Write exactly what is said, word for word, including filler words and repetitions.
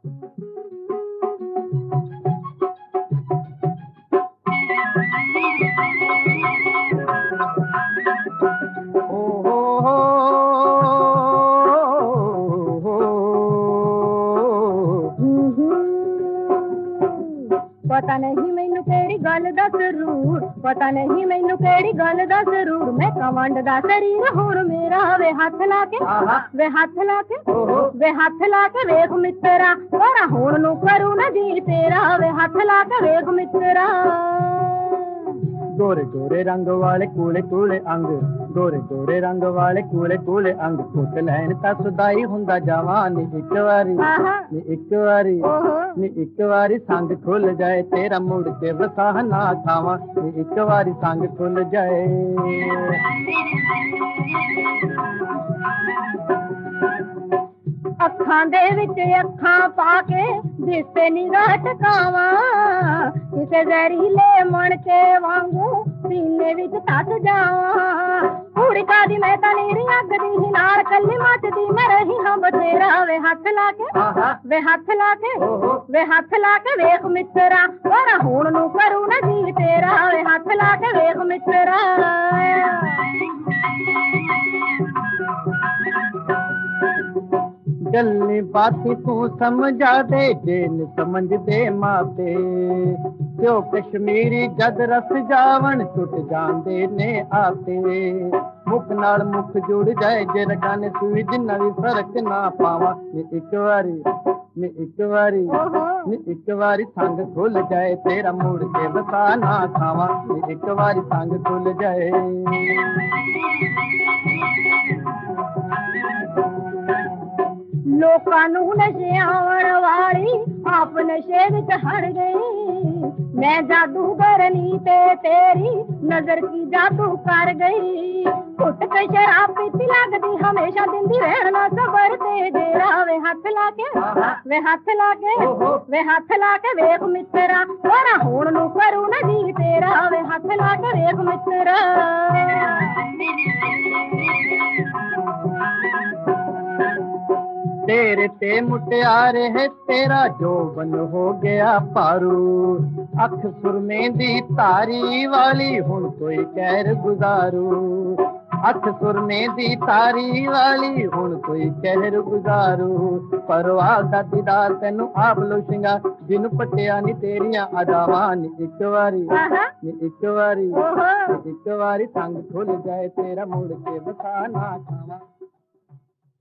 पता नहीं मैनू केड़ी गल दा जरूर, पता नहीं मैनू केड़ी गल दा जरूर। मैं कमंड दा शरीर हुण मेरा वे हाथ ला के, वे हाथ ला के, वे हाथ ला के वेख मित्रा, पर हुण नू करू ना जी तेरा, वे हाथ ला के वेख मित्रा। गोरे गोरे रंग वाले कूले कूले अंग, गोरे गोरे रंग वाले कूले कूले अंग, फुट लैन ता सुदाई हुंदा जवान। इक वारी नी इक वारी नी इक वारी संग खुल जाए तेरा मुड़ के वसाह ना खावा, नी इक वारी संग खुल जाए। अखां दे विच अखां पाके दिसे निगाह टकावा, किसे जहरीले मणके वांगू सीने विच तस जावा। कुड़ी कादी मैं तां नीरी अग दी नाल कल्ली मचदी मैं रही हां बतेरा। वे हाथ ला के, वे हाथ ला के, वे हाथ ला के वेख मित्रा, पर हुण नू करू ना जी तेरा, वे हाथ ला के वेख मित्रा। गल्ली बाती तू समझा दे, जेन समझ दे मापे, जो कश्मीरी जद रस जावन टुट जांदे ने आपे। मुख नाल मुख जुड़ जाए जे रगाने सुई जिन्ना भी फर्क ना पावा, नी इक वारी नी इक वारी नी इक वारी संग खुल जाए तेरा मुड़ के वसा ना खावा, नी इक वारी संग खुल जाए। लोकां नू नशे आवन वाली आप नशे विच हड़ गई, मैं जादूगरनी ते तेरी नजर की जादू कर गई। घुट के शराब पीती लगदी हमेशा दिंदी रहना सबर ते डेरा। वे हाथ ला के, वे हाथ ला के, वे हाथ ला के वेख मित्रा, पर हुण नू करू ना जी तेरा, वे हाथ ला के वेख मित्रा। तेरे ते मुटियारे है तेरा जोबन हो गया पारू, अख सुरमे दी तारी वाली हुण कोई कहर गुजारू। अख सुरमे दी तारी वाली हुण कोई कहर गुजारू, परवाह दा दीदार तैनू आप लो शिंगार, जिन पटिया नी तेरियां अदावां। नी इक वारी नी इक वारी नी इक वारी संग खुल जाए तेरा मुड़ के वसा ना खावा।